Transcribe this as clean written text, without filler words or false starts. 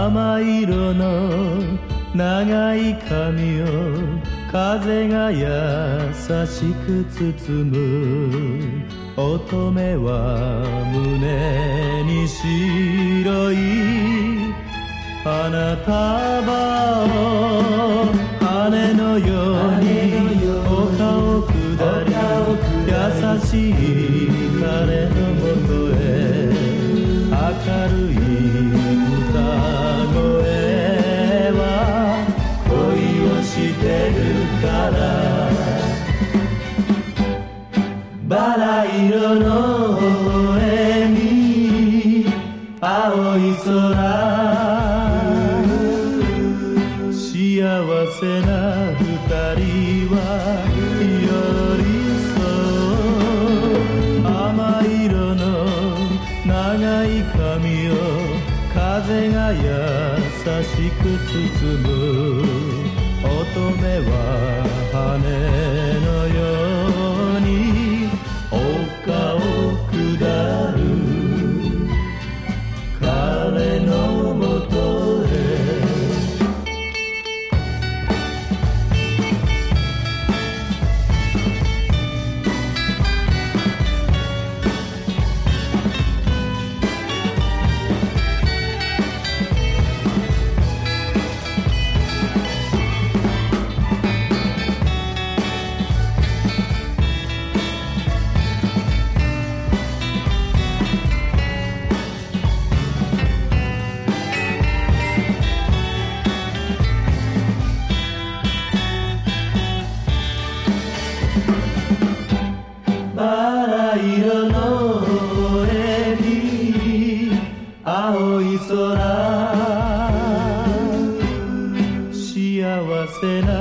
甘い色の長い髪を風が優しく包む。乙女は胸に白い花束を羽のように丘を下り優しい彼のもとへ明るい歌声は恋をしてるからバラ色の微笑み青い空幸せな二人は寄り添う甘い色の長い髪を風が優しく包む。乙女は羽のように丘を下る彼のもとへバラ色の微笑み青い空幸せな